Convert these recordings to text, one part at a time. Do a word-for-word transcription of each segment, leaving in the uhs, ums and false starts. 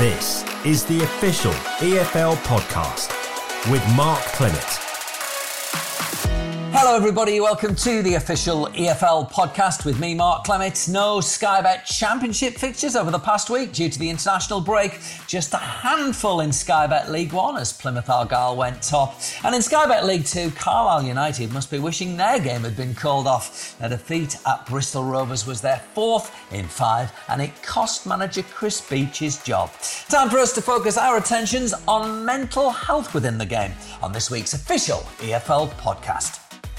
This is the official E F L podcast with Mark Clement. Hello everybody, welcome to the official E F L podcast with me, Mark Clement. No Sky Bet Championship fixtures over the past week due to the international break. Just a handful in Sky Bet League One as Plymouth Argyle went top. And in Sky Bet League Two, Carlisle United must be wishing their game had been called off. A defeat at Bristol Rovers was their fourth in five and it cost manager Chris Beech his job. Time for us to focus our attentions on mental health within the game on this week's official E F L podcast.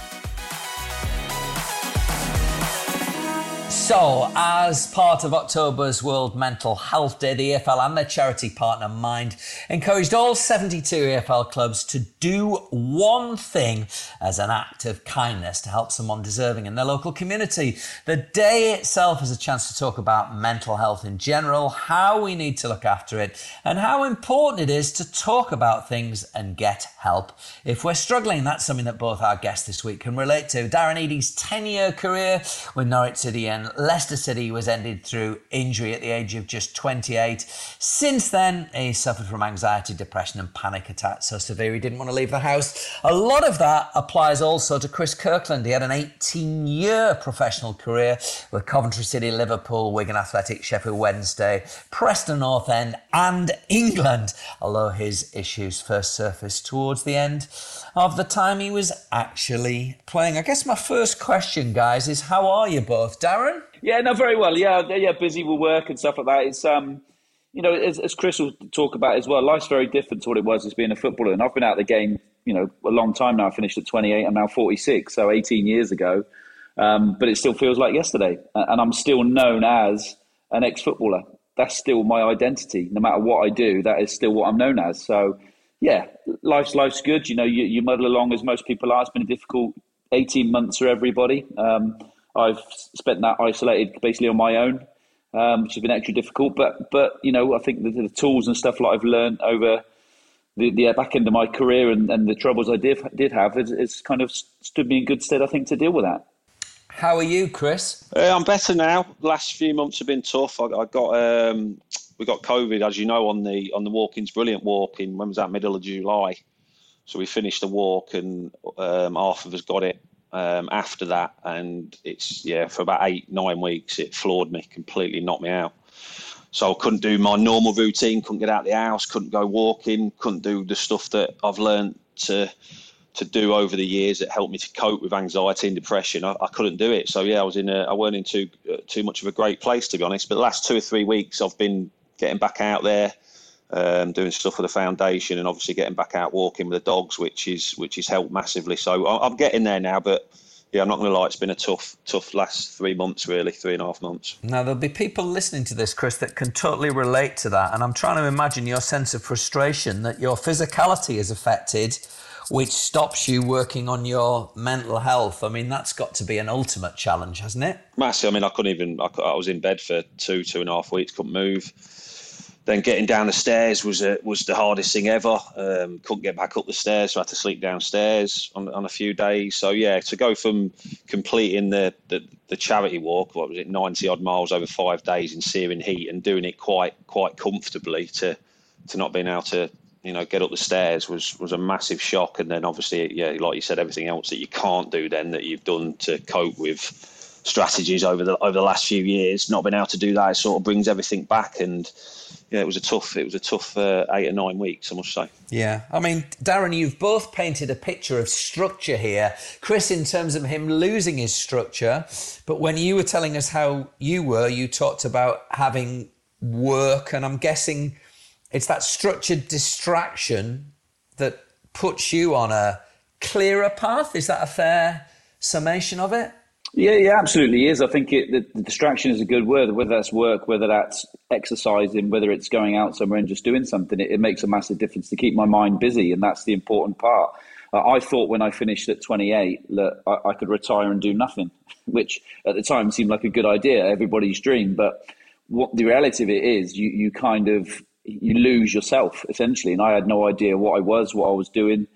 So, as part of October's World Mental Health Day, the E F L and their charity partner Mind encouraged all seventy-two E F L clubs to do one thing as an act of kindness to help someone deserving in their local community. The day itself is a chance to talk about mental health in general, how we need to look after it, and how important it is to talk about things and get help. If we're struggling, that's something that both our guests this week can relate to. Darren Eadie's ten-year career with Norwich City and Leicester City was ended through injury at the age of just twenty-eight. Since then, he suffered from anxiety, depression and panic attacks so severe he didn't want to leave the house. A lot of that applies also to Chris Kirkland. He had an eighteen-year professional career with Coventry City, Liverpool, Wigan Athletic, Sheffield Wednesday, Preston North End and England, although his issues first surfaced towards the end of the time he was actually playing. I guess my first question, guys, is how are you both? Darren? Yeah, no, very well. Yeah, yeah, busy with work and stuff like that. It's, um, you know, as, as Chris will talk about as well, life's very different to what it was as being a footballer. And I've been out of the game, you know, a long time now. I finished at twenty-eight. I'm now forty-six, so eighteen years ago. Um, but it still feels like yesterday. And I'm still known as an ex-footballer. That's still my identity. No matter what I do, that is still what I'm known as. So, yeah, life's life's good. You know, you, you muddle along as most people are. It's been a difficult eighteen months for everybody. Um, I've spent that isolated basically on my own, um, which has been extra difficult. But, but you know, I think the, the tools and stuff that I've learned over the, the back end of my career and, and the troubles I did did have, it's, it's kind of stood me in good stead, I think, to deal with that. How are you, Chris? Uh, I'm better now. Last few months have been tough. I, I got um, we got COVID, as you know, on the on the Walk-ins Brilliant Walk-in. When was that? Middle of July. So we finished the walk, and um, half of us got it. Um, after that, and it's yeah for about eight nine weeks it floored me completely, knocked me out. So I couldn't do my normal routine, couldn't get out of the house, couldn't go walking, couldn't do the stuff that I've learned to to do over the years that helped me to cope with anxiety and depression. I, I couldn't do it. So yeah, I was in a I weren't in too uh, too much of a great place, to be honest. But the last two or three weeks I've been getting back out there. Um, doing stuff for the foundation and obviously getting back out walking with the dogs, which is which has helped massively. So I'm getting there now, but yeah, I'm not going to lie, it's been a tough, tough last three months, really, three and a half months. Now, there'll be people listening to this, Chris, that can totally relate to that. And I'm trying to imagine your sense of frustration that your physicality is affected, which stops you working on your mental health. I mean, that's got to be an ultimate challenge, hasn't it? Massive. I mean, I couldn't even, I, I was in bed for two, two and a half weeks, couldn't move. Then getting down the stairs was a, was the hardest thing ever. Um, couldn't get back up the stairs, so I had to sleep downstairs on, on a few days. So yeah, to go from completing the, the, the charity walk, what was it, ninety odd miles over five days in searing heat and doing it quite quite comfortably to to not being able to you know get up the stairs was was a massive shock. And then obviously, yeah, like you said, everything else that you can't do then that you've done to cope with strategies over the over the last few years, not being able to do that, it sort of brings everything back. And yeah, it was a tough, it was a tough uh, eight or nine weeks, I must say. Yeah, I mean, Darren, you've both painted a picture of structure here. Chris, in terms of him losing his structure, but when you were telling us how you were, you talked about having work, and I'm guessing it's that structured distraction that puts you on a clearer path. Is that a fair summation of it? Yeah, yeah, absolutely is. I think it, the, the distraction is a good word, whether that's work, whether that's exercising, whether it's going out somewhere and just doing something. It, it makes a massive difference to keep my mind busy, and that's the important part. Uh, I thought when I finished at twenty-eight that I, I could retire and do nothing, which at the time seemed like a good idea, everybody's dream. But what the reality of it is, you, you kind of, you lose yourself, essentially. And I had no idea what I was, what I was doing.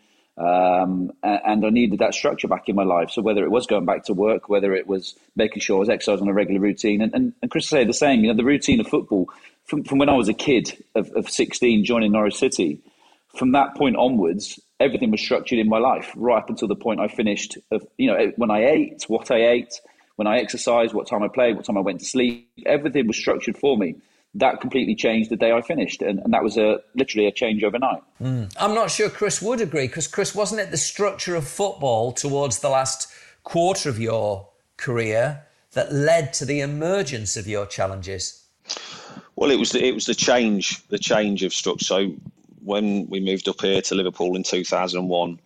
Um, and I needed that structure back in my life. So whether it was going back to work, whether it was making sure I was exercising on a regular routine, and, and, and Chris said the same, you know, the routine of football from, from when I was a kid of, of sixteen, joining Norwich City, from that point onwards, everything was structured in my life, right up until the point I finished. Of, you know, when I ate, what I ate, when I exercised, what time I played, what time I went to sleep, everything was structured for me. That completely changed the day I finished. And, and that was a literally a change overnight. Mm. I'm not sure Chris would agree, because Chris, wasn't it the structure of football towards the last quarter of your career that led to the emergence of your challenges? Well, it was the, it was the change, the change of structure. So when we moved up here to Liverpool in two thousand one,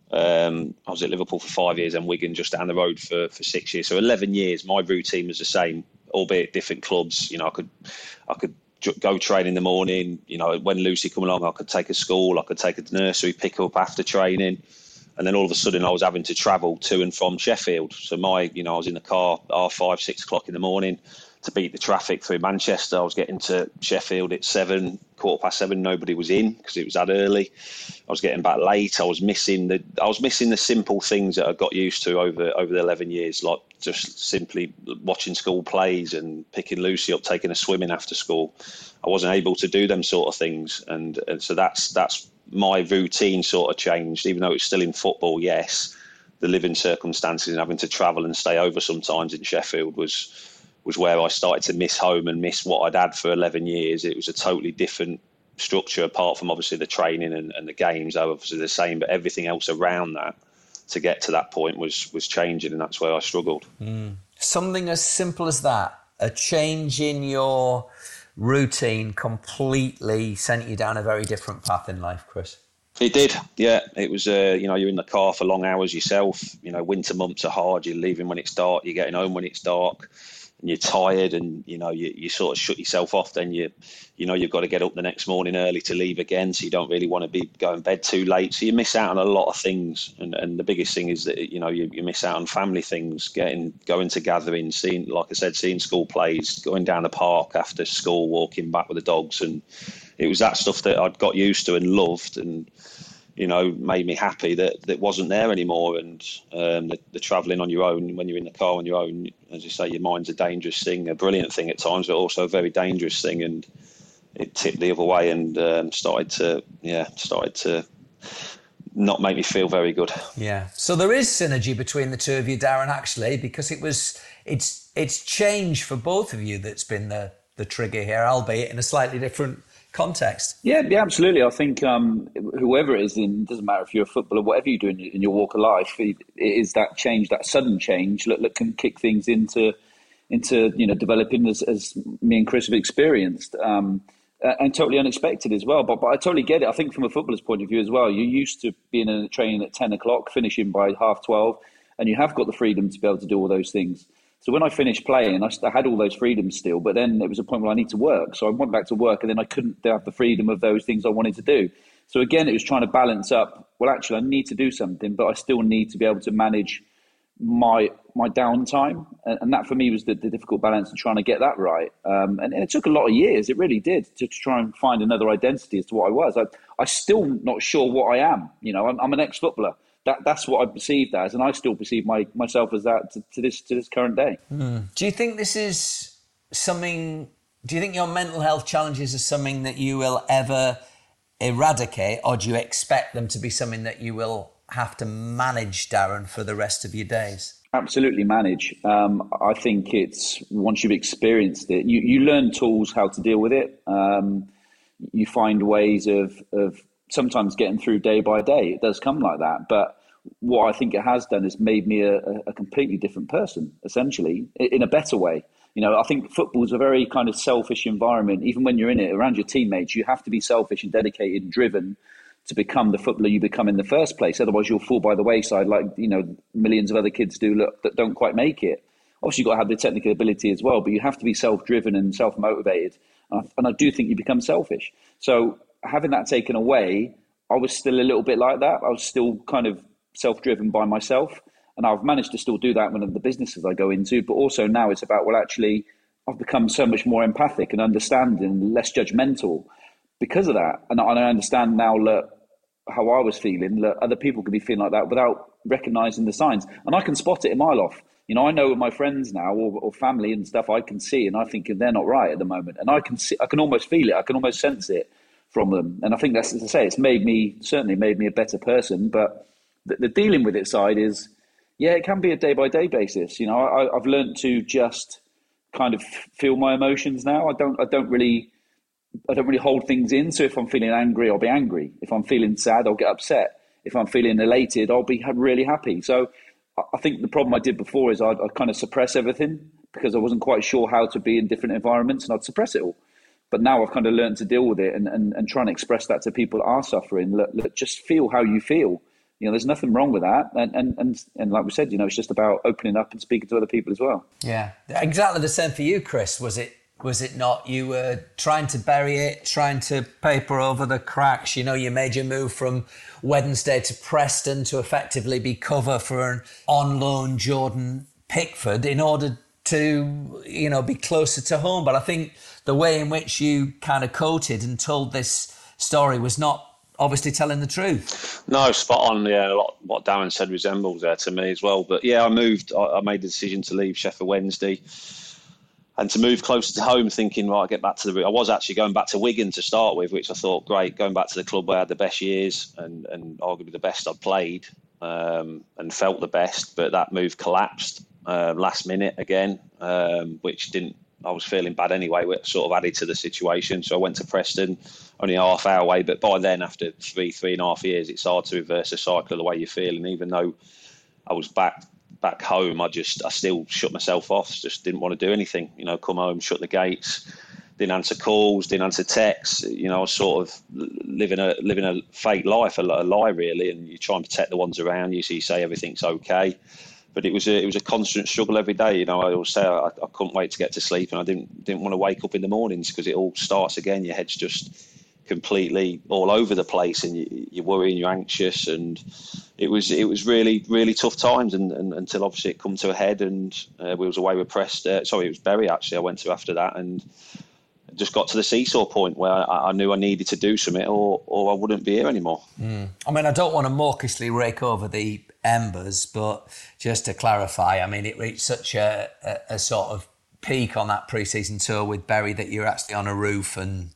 um, I was at Liverpool for five years and Wigan just down the road for, for six years. So eleven years, my routine was the same, albeit different clubs. You know, I could, I could go train in the morning. You know, when Lucy come along, I could take her to school, I could take her to nursery, pick her up after training. And then all of a sudden I was having to travel to and from Sheffield. So my, you know, I was in the car at half five, six o'clock in the morning to beat the traffic through Manchester. I was getting to Sheffield at seven, quarter past seven. Nobody was in because it was that early. I was getting back late. I was missing the, I was missing the simple things that I got used to over over the eleven years, like just simply watching school plays and picking Lucy up, taking her swimming after school. I wasn't able to do them sort of things, and, and so that's that's my routine sort of changed. Even though it's still in football, yes, the living circumstances and having to travel and stay over sometimes in Sheffield was. was where I started to miss home and miss what I'd had for eleven years. It was a totally different structure, apart from obviously the training and, and the games are obviously the same, but everything else around that to get to that point was was changing, and that's where I struggled. Mm. Something as simple as that, a change in your routine completely sent you down a very different path in life, Chris. It did, yeah. It was, uh, you know, you're in the car for long hours yourself. You know, winter months are hard. You're leaving when it's dark. You're getting home when it's dark. And you're tired, and you know you, you sort of shut yourself off. Then you, you know, you've got to get up the next morning early to leave again, so you don't really want to be going to bed too late. So you miss out on a lot of things, and, and the biggest thing is that you know you, you miss out on family things, getting going to gatherings, seeing, like I said, seeing school plays, going down the park after school, walking back with the dogs, and it was that stuff that I'd got used to and loved, and you know, made me happy that that wasn't there anymore. And um, the, the travelling on your own, when you're in the car on your own, as you say, your mind's a dangerous thing, a brilliant thing at times, but also a very dangerous thing. And it tipped the other way and um, started to, yeah, started to not make me feel very good. Yeah. So there is synergy between the two of you, Darren, actually, because it was, it's it's change for both of you that's been the, the trigger here, albeit in a slightly different context. Yeah, yeah, absolutely. I think um, whoever it is, in doesn't matter if you're a footballer, whatever you do in, in your walk of life, it, it is that change, that sudden change that, that can kick things into, into you know, developing as, as me and Chris have experienced, um, and totally unexpected as well. But, but I totally get it. I think from a footballer's point of view as well, you're used to being in a training at ten o'clock, finishing by half twelve, and you have got the freedom to be able to do all those things. So when I finished playing, I, I had all those freedoms still, but then it was a point where I need to work. So I went back to work, and then I couldn't have the freedom of those things I wanted to do. So again, it was trying to balance up, well, actually, I need to do something, but I still need to be able to manage my my downtime. And, and that for me was the, the difficult balance of trying to get that right. Um, and, and it took a lot of years, it really did, to, to try and find another identity as to what I was. I, I'm still not sure what I am. You know, I'm, I'm an ex-footballer. That that's what I perceived as, and I still perceive my myself as that to, to this to this current day. Mm. Do you think this is something? Do you think your mental health challenges are something that you will ever eradicate, or do you expect them to be something that you will have to manage, Darren, for the rest of your days? Absolutely manage. Um, I think it's once you've experienced it, you you learn tools how to deal with it. Um, you find ways of of. sometimes getting through day by day. It does come like that. But what I think it has done is made me a, a completely different person, essentially, in a better way. You know, I think football's a very kind of selfish environment. Even when you're in it, around your teammates, you have to be selfish and dedicated and driven to become the footballer you become in the first place. Otherwise, you'll fall by the wayside like, you know, millions of other kids do look, that don't quite make it. Obviously, you've got to have the technical ability as well, but you have to be self-driven and self-motivated. And I, and I do think you become selfish. So having that taken away, I was still a little bit like that. I was still kind of self-driven by myself. And I've managed to still do that when the businesses I go into. But also now it's about, well, actually, I've become so much more empathic and understanding, less judgmental because of that. And I understand now look, how I was feeling. Look, other people could be feeling like that without recognising the signs. And I can spot it a mile off. You know, I know with my friends now or, or family and stuff, I can see and I think they're not right at the moment. And I can see, I can almost feel it. I can almost sense it from them. And I think that's, as I say, it's made me, certainly made me a better person. But the, the dealing with it side is, yeah, it can be a day by day basis. You know, I, I've learned to just kind of feel my emotions now. I don't, I don't really, I don't really hold things in. So if I'm feeling angry, I'll be angry. If I'm feeling sad, I'll get upset. If I'm feeling elated, I'll be really happy. So I think the problem I did before is I'd, I'd kind of suppress everything because I wasn't quite sure how to be in different environments, and I'd suppress it all. But now I've kind of learned to deal with it and, and, and try and express that to people that are suffering. Look, look, just feel how you feel. You know, there's nothing wrong with that. And, and, and, and like we said, you know, it's just about opening up and speaking to other people as well. Yeah, exactly the same for you, Chris. Was it Was it not? You were trying to bury it, trying to paper over the cracks. You know, you made your move from Wednesday to Preston to effectively be cover for an on-loan Jordan Pickford in order to, you know, be closer to home. But I think the way in which you kind of quoted and told this story was not obviously telling the truth. No, spot on. Yeah, a lot what Darren said resembles there to me as well. But yeah, I moved. I, I made the decision to leave Sheffield Wednesday and to move closer to home, thinking, right, I'll get back to the... I was actually going back to Wigan to start with, which I thought, great, going back to the club where I had the best years and, and arguably the best I'd played um, and felt the best, but that move collapsed uh, last minute again, um, which didn't... I was feeling bad anyway, which sort of added to the situation. So I went to Preston, only a half hour away, but by then, after three, three and a half years, it's hard to reverse a cycle of the way you feel. And even though I was back... back home, I just, I still shut myself off, just didn't want to do anything, you know, come home, shut the gates, didn't answer calls, didn't answer texts, you know, I was sort of living a, living a fake life, a, a lie really, and you try and protect the ones around you, so you say everything's okay, but it was a, it was a constant struggle every day, you know, I always say I, I couldn't wait to get to sleep, and I didn't, didn't want to wake up in the mornings because it all starts again, your head's just completely all over the place, and you, you're worrying, you're anxious, and it was it was really really tough times, and, and until obviously it come to a head, and uh, we was away with Preston. Uh, sorry, it was Bury actually. I went to after that, and just got to the seesaw point where I, I knew I needed to do something, or or I wouldn't be here anymore. Mm. I mean, I don't want to mawkishly rake over the embers, but just to clarify, I mean, it reached such a, a, a sort of peak on that pre-season tour with Bury that you're actually on a roof and.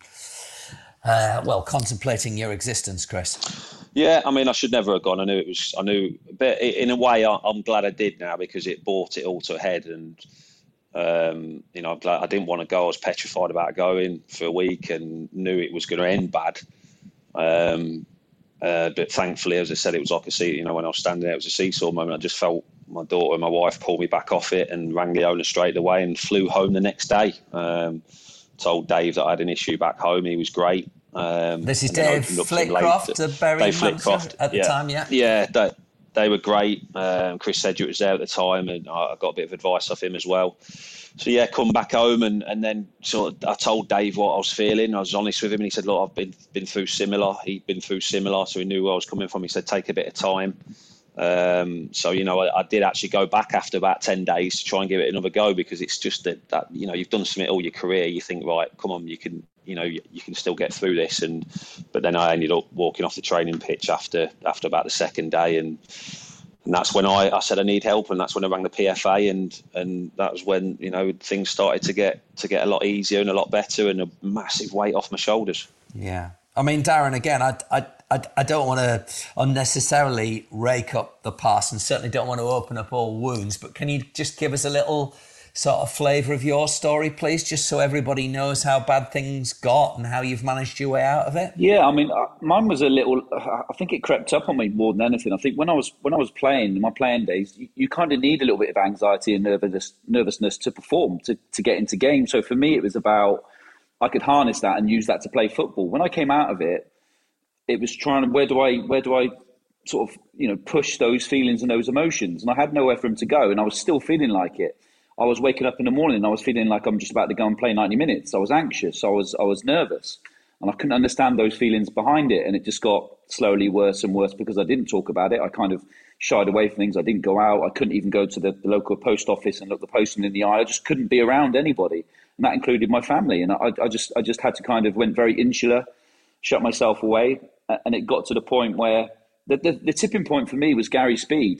Uh, well, contemplating your existence, Chris. Yeah, I mean, I should never have gone. I knew it was. I knew, but in a way, I'm glad I did now because it brought it all to a head. And um, you know, I'm glad I didn't want to go. I was petrified about going for a week and knew it was going to end bad. Um, uh, but thankfully, as I said, it was like a see. You know, when I was standing there, it was a seesaw moment. I just felt my daughter and my wife pulled me back off it and rang the owner straight away and flew home the next day. Um, Told Dave that I had an issue back home. He was great. Um, this is Dave Flitcroft of Bury Dave Flitcroft at the yeah. time, yeah? Yeah, they, they were great. Um, Chris Sedgwick was there at the time, and I got a bit of advice off him as well. So, yeah, come back home, and, and then sort of I told Dave what I was feeling. I was honest with him, and he said, look, I've been, been through similar. He'd been through similar, so he knew where I was coming from. He said, take a bit of time. Um, so, you know, I, I did actually go back after about ten days to try and give it another go, because it's just that, that, you know, you've done something all your career. You think, right, come on, you can, you know, you, you can still get through this. And, but then I ended up walking off the training pitch after, after about the second day. And, and that's when I, I said, I need help. And that's when I rang the P F A. And, and that was when, you know, things started to get, to get a lot easier and a lot better, and a massive weight off my shoulders. Yeah. I mean, Darren, again, I, I, I, I don't want to unnecessarily rake up the past, and certainly don't want to open up all wounds, but can you just give us a little sort of flavour of your story, please, just so everybody knows how bad things got and how you've managed your way out of it? Yeah, I mean, mine was a little, I think it crept up on me more than anything. I think when I was when I was playing, in my playing days, you, you kind of need a little bit of anxiety and nervous, nervousness to perform, to, to get into games. So for me, it was about, I could harness that and use that to play football. When I came out of it, it was trying to, where do I, where do I sort of, you know, push those feelings and those emotions? And I had nowhere for them to go, and I was still feeling like it. I was waking up in the morning and I was feeling like I'm just about to go and play ninety minutes. I was anxious. I was, I was nervous, and I couldn't understand those feelings behind it. And it just got slowly worse and worse because I didn't talk about it. I kind of shied away from things. I didn't go out. I couldn't even go to the, the local post office and look the postman in the eye. I just couldn't be around anybody. And that included my family. And I, I just, I just had to kind of went very insular, shut myself away. And it got to the point where the, the, the tipping point for me was Gary Speed.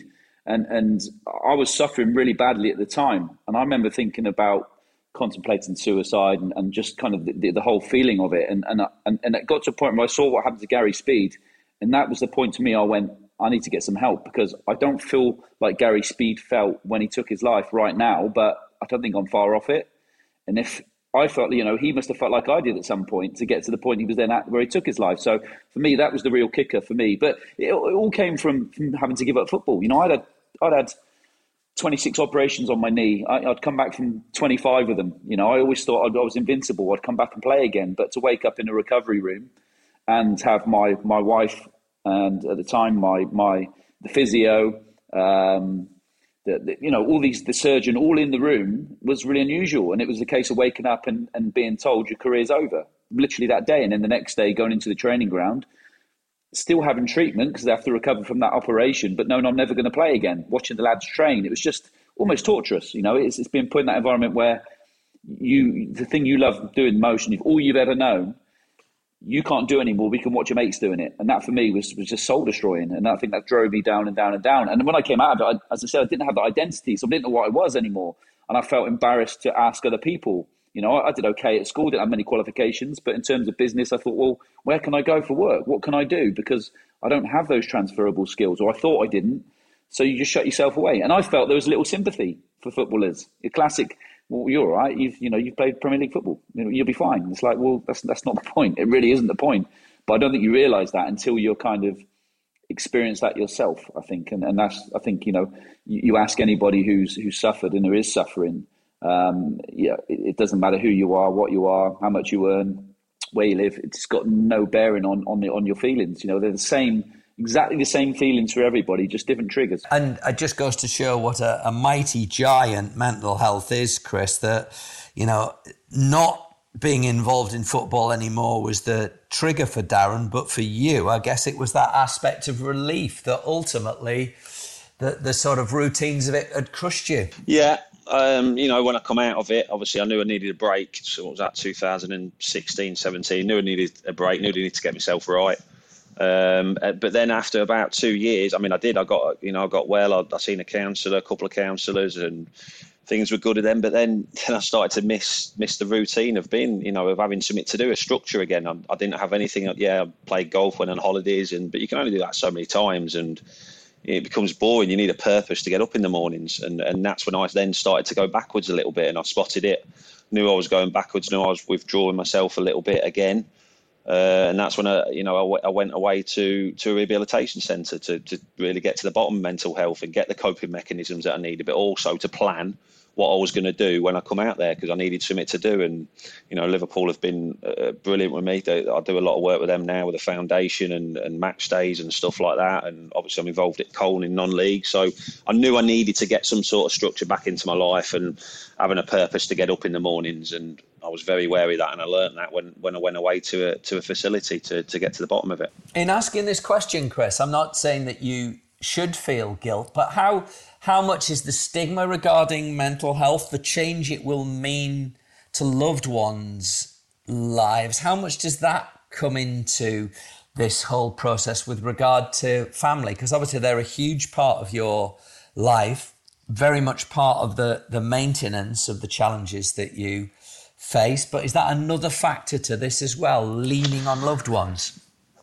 And and I was suffering really badly at the time. And I remember thinking about contemplating suicide and, and just kind of the, the whole feeling of it. And, and, and, and it got to a point where I saw what happened to Gary Speed. And that was the point to me. I went, I need to get some help, because I don't feel like Gary Speed felt when he took his life right now, but I don't think I'm far off it. And if I felt, you know, he must have felt like I did at some point to get to the point he was then at where he took his life. So for me, that was the real kicker for me. But it, it all came from, from having to give up football. You know, I'd had, I'd had twenty-six operations on my knee. I, I'd come back from twenty-five of them. You know, I always thought I'd, I was invincible. I'd come back and play again. But to wake up in a recovery room and have my my wife and at the time my my the physio, um, the, the, you know, all these the surgeon all in the room was really unusual. And it was a case of waking up and, and being told your career's over, literally that day. And then the next day going into the training ground, still having treatment because they have to recover from that operation, but knowing I'm never going to play again, watching the lads train. It was just almost torturous. You know, it's, it's been put in that environment where you, the thing you love doing most, and if all you've ever known, you can't do anymore. We can watch your mates doing it. And that for me was, was just soul destroying. And I think that drove me down and down and down. And when I came out of it, I, as I said, I didn't have that identity. So I didn't know what I was anymore. And I felt embarrassed to ask other people. You know, I, I did okay at school, didn't have many qualifications. But in terms of business, I thought, well, where can I go for work? What can I do? Because I don't have those transferable skills, or I thought I didn't. So you just shut yourself away. And I felt there was a little sympathy for footballers. A classic, well, you're all right. You've, you know, you've played Premier League football. You know, you'll be fine. It's like, well, that's that's not the point. It really isn't the point. But I don't think you realise that until you're kind of experience that yourself, I think. And and that's, I think, you know, you, you ask anybody who's who's suffered and there is suffering, um, yeah, it, it doesn't matter who you are, what you are, how much you earn, where you live. It's got no bearing on on the, on your feelings. You know, they're the same. Exactly the same feelings for everybody, just different triggers. And it just goes to show what a, a mighty giant mental health is, Chris, that, you know, not being involved in football anymore was the trigger for Darren, but for you, I guess it was that aspect of relief that ultimately the, the sort of routines of it had crushed you. Yeah. Um, you know, when I come out of it, obviously I knew I needed a break. So what was that, two thousand sixteen, seventeen? Knew I needed a break, knew I needed to get myself right. Um, but then after about two years, I mean, I did, I got, you know, I got well, I, I seen a counsellor, a couple of counsellors, and things were good at them. But then, then I started to miss, miss the routine of being, you know, of having something to do, a structure again. I, I didn't have anything. Yeah, I played golf, went on holidays, and, but you can only do that so many times, and it becomes boring. You need a purpose to get up in the mornings. And, and that's when I then started to go backwards a little bit, and I spotted it, knew I was going backwards, knew I was withdrawing myself a little bit again. Uh, and that's when I, you know, I, w- I went away to, to a rehabilitation centre to, to really get to the bottom of mental health and get the coping mechanisms that I needed, but also to plan what I was going to do when I come out there, because I needed something to do. And, you know, Liverpool have been uh, brilliant with me. They, I do a lot of work with them now with the foundation and, and match days and stuff like that. And obviously I'm involved at Colne in non-league. So I knew I needed to get some sort of structure back into my life and having a purpose to get up in the mornings. And I was very wary of that, and I learned that when, when I went away to a, to a facility to, to get to the bottom of it. In asking this question, Chris, I'm not saying that you should feel guilt, but how how much is the stigma regarding mental health, the change it will mean to loved ones' lives, how much does that come into this whole process with regard to family? Because obviously they're a huge part of your life, very much part of the, the maintenance of the challenges that you face. But is that another factor to this as well, leaning on loved ones?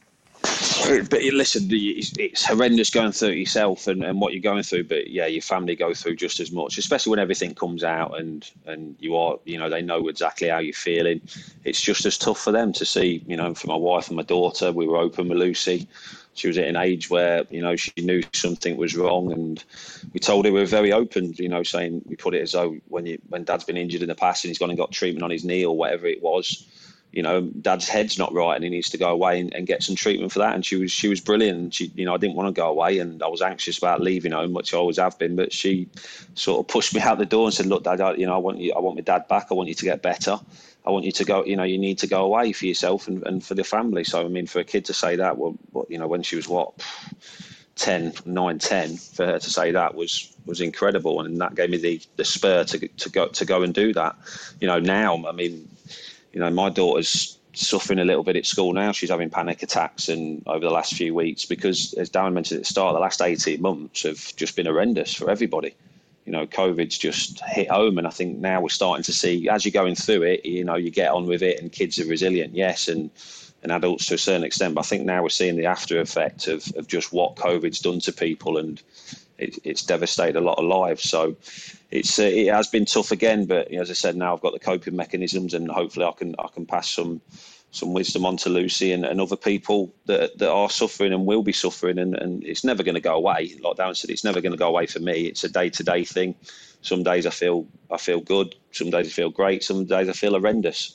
But listen, it's, it's horrendous going through it yourself and, and what you're going through. But yeah, your family go through just as much, especially when everything comes out and, and you are, you know, they know exactly how you're feeling. It's just as tough for them to see, you know, for my wife and my daughter, we were open with Lucy. She was at an age where, you know, she knew something was wrong, and we told her we were very open, you know, saying we put it as though when you, when Dad's been injured in the past and he's gone and got treatment on his knee or whatever it was, you know, Dad's head's not right and he needs to go away and, and get some treatment for that. And she was she was brilliant. She, you know, I didn't want to go away and I was anxious about leaving home, which I always have been. But she sort of pushed me out the door and said, "Look, Dad, I, you know, I want you, I want my dad back. I want you to get better. I want you to go. You know, you need to go away for yourself and, and for the family." So I mean, for a kid to say that, well, what, you know, when she was what, ten, nine, ten, for her to say that was was incredible, and that gave me the the spur to to go to go and do that. You know, now I mean. You know, my daughter's suffering a little bit at school now. She's having panic attacks and over the last few weeks because, as Darren mentioned at the start, the last eighteen months have just been horrendous for everybody. You know, COVID's just hit home, and I think now we're starting to see, as you're going through it, you know, you get on with it, and kids are resilient, yes, and, and adults to a certain extent. But I think now we're seeing the after effect of, of just what COVID's done to people, and it, it's devastated a lot of lives. So it's uh, it has been tough again, but you know, as I said, now I've got the coping mechanisms, and hopefully I can I can pass some some wisdom on to Lucy and, and other people that that are suffering and will be suffering, and, and it's never going to go away. Like Darren said, it's never going to go away for me. It's a day-to-day thing. Some days I feel I feel good, some days I feel great, some days I feel horrendous.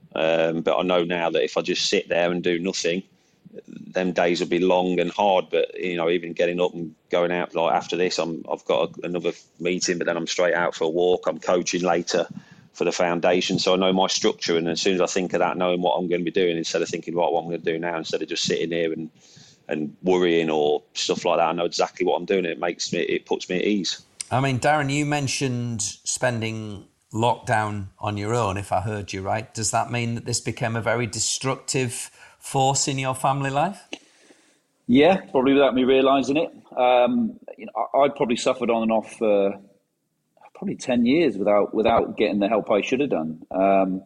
Um, but I know now that if I just sit there and do nothing, them days will be long and hard. But you know, even getting up and going out, like after this, I'm I've got a, another meeting, but then I'm straight out for a walk. I'm coaching later for the foundation, so I know my structure, and as soon as I think of that, knowing what I'm going to be doing, instead of thinking right, what I'm going to do now, instead of just sitting here and and worrying or stuff like that, I know exactly what I'm doing. It makes me, it puts me at ease. I mean, Darren, you mentioned spending lockdown on your own, if I heard you right. Does that mean that this became a very destructive force in your family life? Yeah, probably without me realising it. Um, you know, I, I probably suffered on and off for probably ten years without without getting the help I should have done. Um,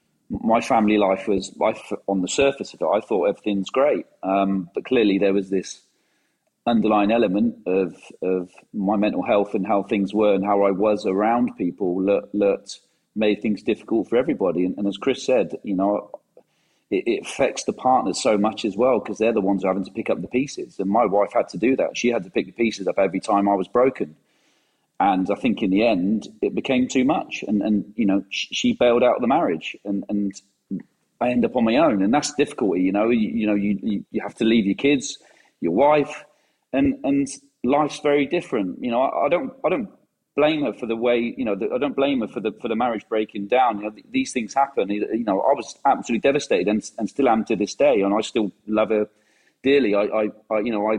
my family life was, I, on the surface of it, I thought everything's great. Um, but clearly there was this underlying element of of my mental health and how things were and how I was around people that, that made things difficult for everybody. And, and as Chris said, you know, it, it affects the partners so much as well, because they're the ones who are having to pick up the pieces. And my wife had to do that. She had to pick the pieces up every time I was broken. And I think in the end, it became too much. And, and you know, she, she bailed out of the marriage, and, and I end up on my own. And that's difficulty, you know, you, you know, you, you have to leave your kids, your wife, and, and life's very different. You know, I, I don't, I don't blame her for the way, you know, the, I don't blame her for the, for the marriage breaking down. You know, th- these things happen. You know, I was absolutely devastated, and, and still am to this day. And I still love her dearly. I, I, I you know, I,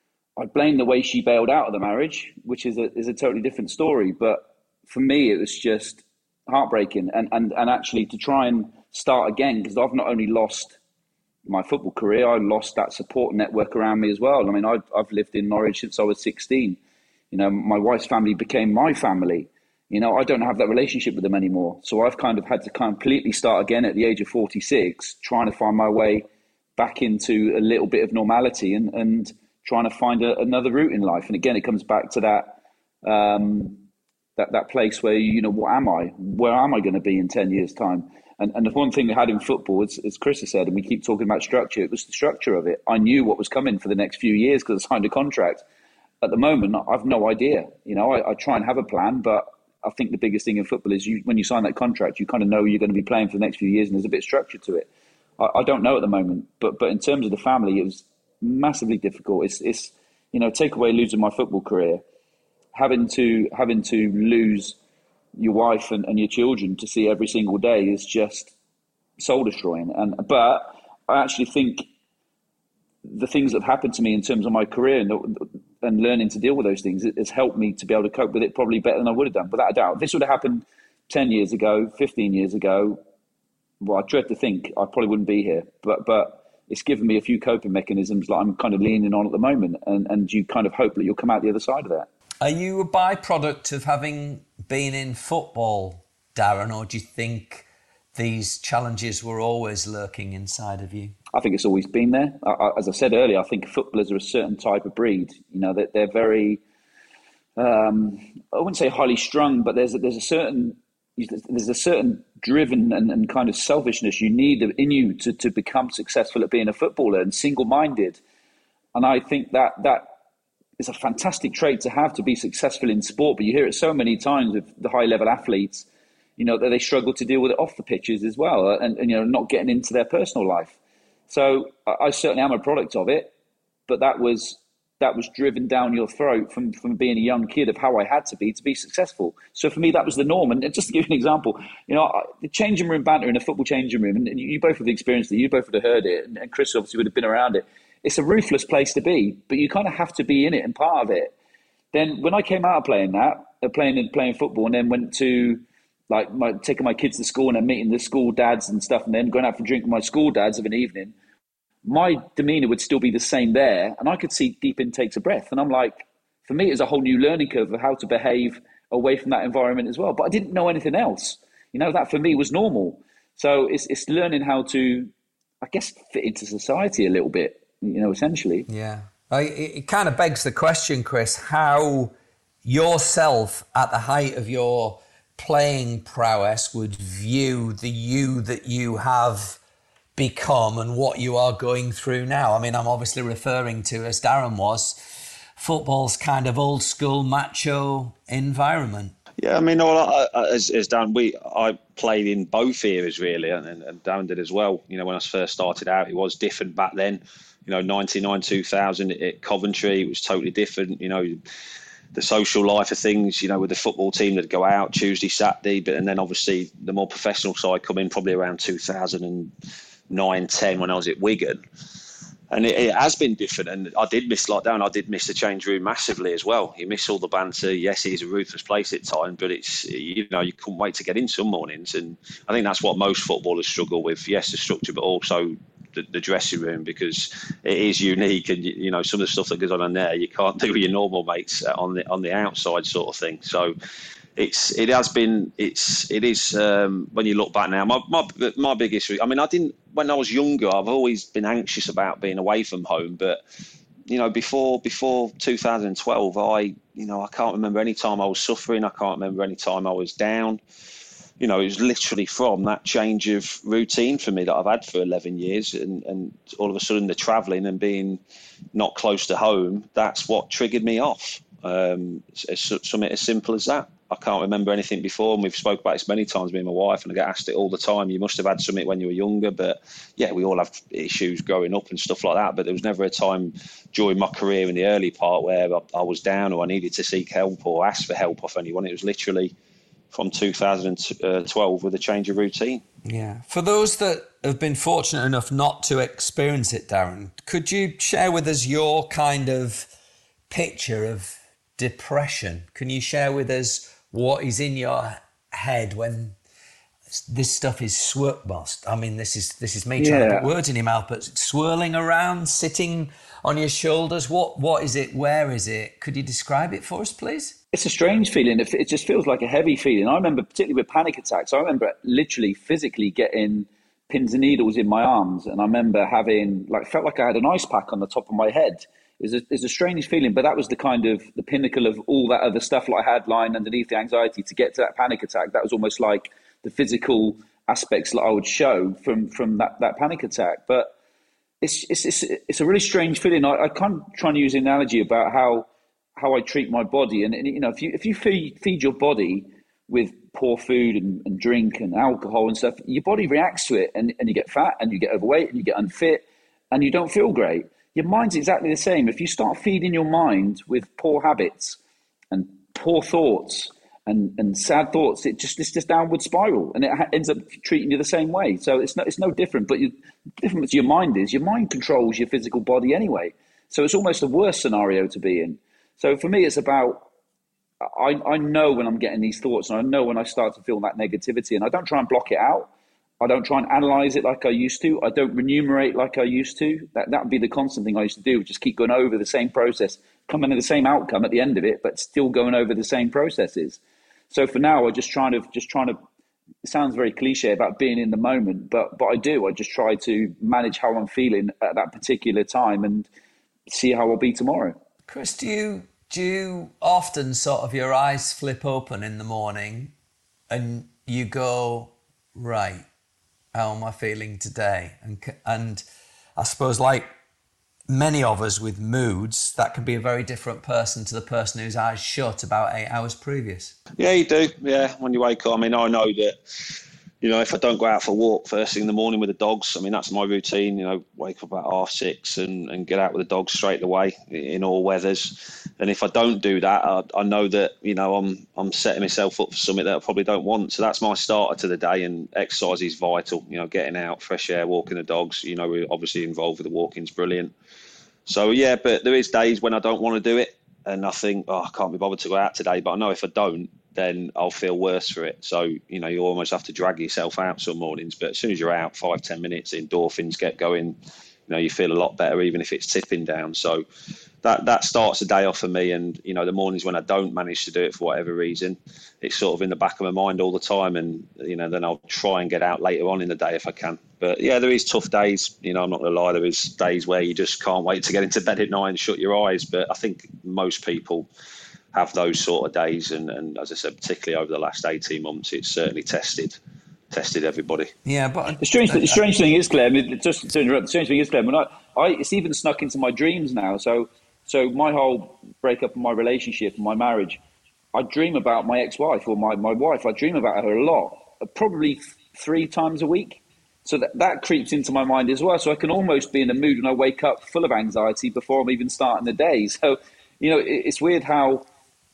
I blame the way she bailed out of the marriage, which is a is a totally different story. But for me, it was just heartbreaking. And, and, and actually to try and start again, because I've not only lost my football career, I lost that support network around me as well. I mean, I've, I've lived in Norwich since I was sixteen. You know, my wife's family became my family. You know, I don't have that relationship with them anymore. So I've kind of had to completely start again at the age of forty-six, trying to find my way back into a little bit of normality and, and trying to find a, another route in life. And again, it comes back to that, um, that, that place where, you know, what am I? Where am I going to be in ten years time? And, and the one thing we had in football, as, as Chris has said, and we keep talking about structure, it was the structure of it. I knew what was coming for the next few years because I signed a contract. At the moment, I've no idea. You know, I, I try and have a plan, but I think the biggest thing in football is you, when you sign that contract, you kind of know you're going to be playing for the next few years, and there's a bit of structure to it. I, I don't know at the moment, but but in terms of the family, it was massively difficult. It's it's you know, take away losing my football career, having to having to lose your wife and, and your children to see every single day is just soul destroying. And but I actually think the things that have happened to me in terms of my career and the, and learning to deal with those things, it has helped me to be able to cope with it probably better than I would have done, without a doubt. If this would have happened ten years ago, fifteen years ago, well, I dread to think I probably wouldn't be here. But but it's given me a few coping mechanisms that I'm kind of leaning on at the moment, and, and you kind of hope that you'll come out the other side of that. Are you a byproduct of having been in football, Darren, or do you think these challenges were always lurking inside of you? I think it's always been there. I, I, as I said earlier, I think footballers are a certain type of breed. You know, that they're, they're very, um, I wouldn't say highly strung, but there's a, there's a certain there's a certain driven and, and kind of selfishness you need in you to, to become successful at being a footballer, and single-minded. And I think that that is a fantastic trait to have, to be successful in sport. But you hear it so many times with the high-level athletes, you know, that they struggle to deal with it off the pitches as well, and, and you know, not getting into their personal life. So I certainly am a product of it, but that was that was driven down your throat from, from being a young kid of how I had to be to be successful. So for me, that was the norm. And just to give you an example, you know, the changing room banter in a football changing room, and you both have experienced it, you both would have heard it, and Chris obviously would have been around it. It's a ruthless place to be, but you kind of have to be in it and part of it. Then when I came out of playing that, uh, playing playing football, and then went to like my, taking my kids to school and then meeting the school dads and stuff, and then going out for a drink with my school dads of an evening, my demeanour would still be the same there, and I could see deep intakes of breath. And I'm like, for me, it was a whole new learning curve of how to behave away from that environment as well. But I didn't know anything else. You know, that for me was normal. So it's it's learning how to, I guess, fit into society a little bit, you know, essentially. Yeah. It, it kind of begs the question, Chris, how yourself at the height of your playing prowess would view the you that you have become and what you are going through now. I mean, I'm obviously referring to, as Darren was, football's kind of old school macho environment. Yeah, I mean, well, I, as, as Darren, we I played in both eras really, and, and Darren did as well. You know, when I first started out, it was different back then. You know, ninety-nine, two thousand at Coventry, it was totally different. You know, the social life of things, you know, with the football team that go out Tuesday, Saturday, but and then obviously the more professional side come in probably around two thousand nine, ten when I was at Wigan. And it, it has been different, and I did miss lockdown. I did miss the change room massively as well. You miss all the banter. Yes, it is a ruthless place at times, but it's, you know, you couldn't wait to get in some mornings. And I think that's what most footballers struggle with. Yes, the structure, but also the, the dressing room, because it is unique. And, you know, some of the stuff that goes on in there, you can't do with your normal mates on the on the outside sort of thing. So it's it has been it's it is um, when you look back now. My my my biggest. I mean, I didn't. When I was younger, I've always been anxious about being away from home. But, you know, before before two thousand twelve, I, you know, I can't remember any time I was suffering. I can't remember any time I was down. You know, it was literally from that change of routine for me that I've had for eleven years. And, and all of a sudden the travelling and being not close to home, that's what triggered me off. Um, it's, it's something as simple as that. I can't remember anything before, and we've spoke about this many times, me and my wife, and I get asked it all the time. You must have had something when you were younger, but yeah, we all have issues growing up and stuff like that. But there was never a time during my career in the early part where I, I was down or I needed to seek help or ask for help off anyone. It was literally from two thousand twelve with a change of routine. Yeah. For those that have been fortunate enough not to experience it, Darren, could you share with us your kind of picture of depression? Can you share with us what is in your head when this stuff is swir- well, I mean, this is this is me trying yeah. to put words in your mouth, but swirling around, sitting on your shoulders. What what is it? Where is it? Could you describe it for us, please? It's a strange feeling. It, it just feels like a heavy feeling. I remember, particularly with panic attacks, I remember literally physically getting pins and needles in my arms, and I remember having like felt like I had an ice pack on the top of my head. It's a, it's a strange feeling, but that was the kind of the pinnacle of all that other stuff that I had lying underneath the anxiety to get to that panic attack. That was almost like the physical aspects that I would show from from that, that panic attack. But it's it's it's, it's a really strange feeling. I, I kind of try and use an analogy about how how I treat my body, and, and you know, if you if you feed feed your body with poor food and, and drink and alcohol and stuff, your body reacts to it, and, and you get fat and you get overweight and you get unfit and you don't feel great. Your mind's exactly the same. If you start feeding your mind with poor habits and poor thoughts and, and sad thoughts, it just it's just downward spiral, and it ha- ends up treating you the same way. So it's no it's no different. But you, the difference your mind is your mind controls your physical body anyway. So it's almost a worse scenario to be in. So for me, it's about I I know when I'm getting these thoughts, and I know when I start to feel that negativity, and I don't try and block it out. I don't try and analyze it like I used to. I don't remunerate like I used to. That that would be the constant thing I used to do, just keep going over the same process, coming to the same outcome at the end of it, but still going over the same processes. So for now, I just trying to just trying to. It sounds very cliche about being in the moment, but but I do. I just try to manage how I'm feeling at that particular time and see how I'll be tomorrow. Chris, do you do you often sort of your eyes flip open in the morning, and you go, right, how am I feeling today? And and I suppose, like many of us with moods, that can be a very different person to the person whose eyes shut about eight hours previous. Yeah, you do. Yeah, when you wake up. I mean, I know that, you know, if I don't go out for a walk first thing in the morning with the dogs, I mean, that's my routine, you know, wake up about half six and, and get out with the dogs straight away in all weathers. And if I don't do that, I, I know that, you know, I'm I'm setting myself up for something that I probably don't want. So that's my starter to the day, and exercise is vital. You know, getting out, fresh air, walking the dogs. You know, we're obviously involved with the walking's brilliant. So, yeah, but there is days when I don't want to do it, and I think, oh, I can't be bothered to go out today. But I know if I don't, then I'll feel worse for it. So, you know, you almost have to drag yourself out some mornings. But as soon as you're out, five, ten minutes, endorphins get going, you know, you feel a lot better, even if it's tipping down. So that that starts the day off for me. And, you know, the mornings when I don't manage to do it for whatever reason, it's sort of in the back of my mind all the time. And, you know, then I'll try and get out later on in the day if I can. But, yeah, there is tough days. You know, I'm not going to lie. There is days where you just can't wait to get into bed at night and shut your eyes. But I think most people have those sort of days. And, and as I said, particularly over the last eighteen months, it's certainly tested tested everybody. Yeah, but the strange, the strange thing is, Claire, I mean, just to interrupt, the strange thing is, Claire, when I, I, it's even snuck into my dreams now. So, so my whole breakup of my relationship and my marriage, I dream about my ex-wife or my, my wife. I dream about her a lot, probably th- three times a week. So that, that creeps into my mind as well. So I can almost be in a mood when I wake up full of anxiety before I'm even starting the day. So, you know, it, it's weird how,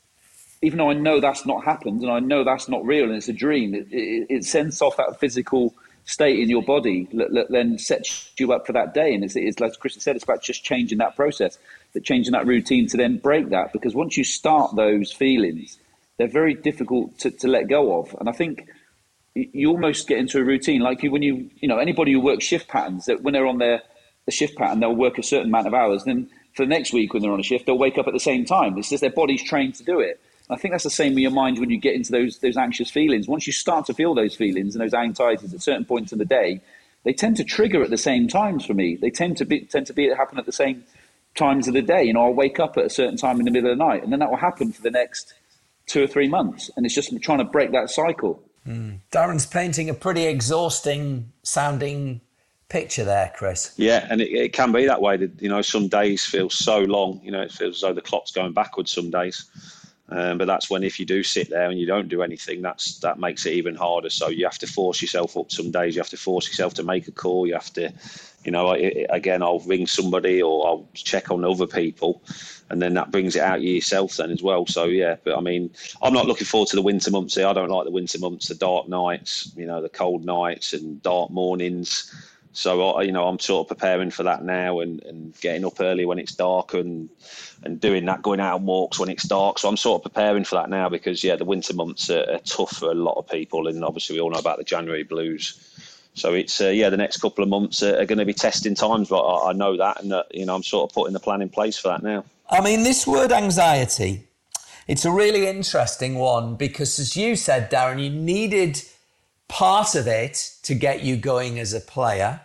even though I know that's not happened and I know that's not real and it's a dream, it, it, it sends off that physical state in your body that then sets you up for that day. And it's, it's like Chris said, it's about just changing that process, that changing that routine to then break that. Because once you start those feelings, they're very difficult to, to let go of. And I think you almost get into a routine. Like you, when you, you know, anybody who works shift patterns, that when they're on their the shift pattern, they'll work a certain amount of hours. Then for the next week when they're on a shift, they'll wake up at the same time. It's just their body's trained to do it. I think that's the same with your mind when you get into those those anxious feelings. Once you start to feel those feelings and those anxieties at certain points in the day, they tend to trigger at the same times for me. They tend to be tend to be happen at the same times of the day. You know, I'll wake up at a certain time in the middle of the night, and then that will happen for the next two or three months. And it's just trying to break that cycle. Mm. Darren's painting a pretty exhausting sounding picture there, Chris. Yeah, and it, it can be that way. You know, some days feel so long. You know, it feels as though the clock's going backwards some days. Um, but that's when, if you do sit there and you don't do anything, that's that makes it even harder. So you have to force yourself up some days. You have to force yourself to make a call. You have to, you know, I, again, I'll ring somebody or I'll check on other people, and then that brings it out of yourself then as well. So, yeah, but I mean, I'm not looking forward to the winter months here. I don't like the winter months, the dark nights, you know, the cold nights and dark mornings. So, you know, I'm sort of preparing for that now and, and getting up early when it's dark and and doing that, going out on walks when it's dark. So I'm sort of preparing for that now because, yeah, the winter months are, are tough for a lot of people. And obviously we all know about the January blues. So it's, uh, yeah, the next couple of months are, are going to be testing times, but I, I know that. And, uh, you know, I'm sort of putting the plan in place for that now. I mean, this word anxiety, it's a really interesting one because, as you said, Darren, you needed part of it to get you going as a player.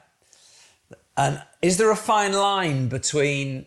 And is there a fine line between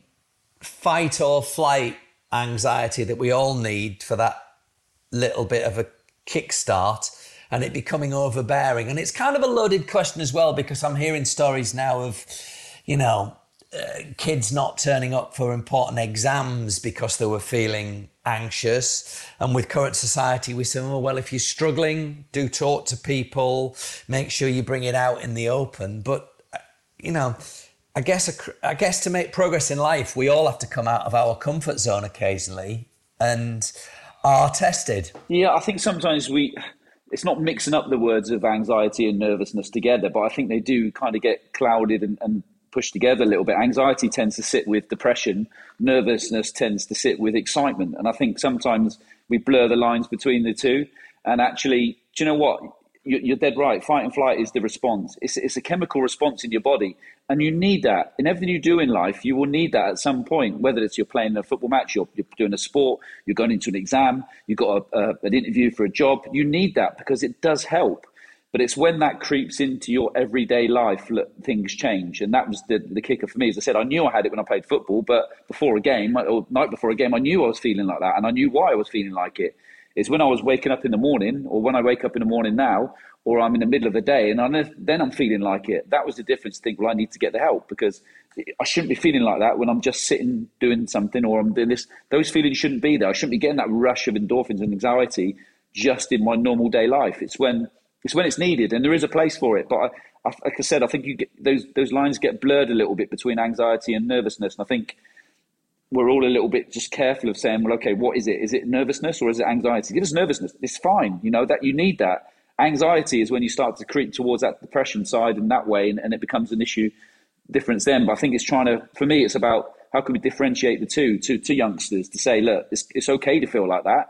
fight or flight anxiety that we all need for that little bit of a kickstart and it becoming overbearing? And it's kind of a loaded question as well, because I'm hearing stories now of, you know, uh, kids not turning up for important exams because they were feeling anxious. And with current society, we say, oh, well, if you're struggling, do talk to people, make sure you bring it out in the open. But you know, I guess I guess to make progress in life, we all have to come out of our comfort zone occasionally and are tested. Yeah, I think sometimes we, it's not mixing up the words of anxiety and nervousness together, but I think they do kind of get clouded and, and pushed together a little bit. Anxiety tends to sit with depression. Nervousness tends to sit with excitement. And I think sometimes we blur the lines between the two. And actually, do you know what? You're dead right. Fight and flight is the response. It's, it's a chemical response in your body. And you need that. In everything you do in life, you will need that at some point, whether it's you're playing a football match, you're, you're doing a sport, you're going into an exam, you've got a, a, an interview for a job. You need that because it does help. But it's when that creeps into your everyday life that things change. And that was the, the kicker for me. As I said, I knew I had it when I played football, but before a game, or night before a game, I knew I was feeling like that. And I knew why I was feeling like it. It's when I was waking up in the morning, or when I wake up in the morning now, or I'm in the middle of the day, and I, then I'm feeling like it. That was the difference. Think, well, I need to get the help because I shouldn't be feeling like that when I'm just sitting doing something or I'm doing this. Those feelings shouldn't be there. I shouldn't be getting that rush of endorphins and anxiety just in my normal day life. It's when it's when it's needed, and there is a place for it. But I, I, like I said, I think you get, those those lines get blurred a little bit between anxiety and nervousness, and I think we're all a little bit just careful of saying, well, okay, what is it? Is it nervousness or is it anxiety? Give us nervousness. It's fine. You know, that you need that. Anxiety is when you start to creep towards that depression side in that way, and, and it becomes an issue difference then. But I think it's trying to, for me, it's about how can we differentiate the two to, to youngsters to say, look, it's, it's okay to feel like that.